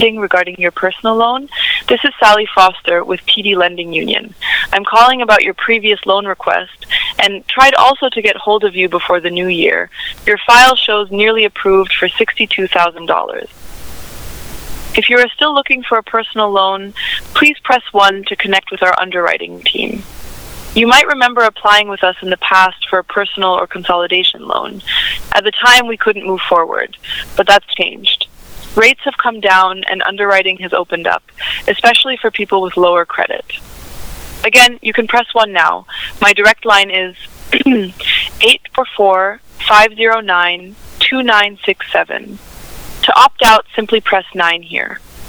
questioning regarding your personal loan. This is Sally Foster with PD Lending Union. I'm calling about your previous loan request and tried also to get hold of you before the new year. Your file shows nearly approved for $62,000. If you are still looking for a personal loan, please press 1 to connect with our underwriting team. You might remember applying with us in the past for a personal or consolidation loan. At the time, we couldn't move forward, but that's changed. Rates have come down and underwriting has opened up, especially for people with lower credit. Again, you can press 1 now. My direct line is 844-509-2967. To opt out, simply press 9 here.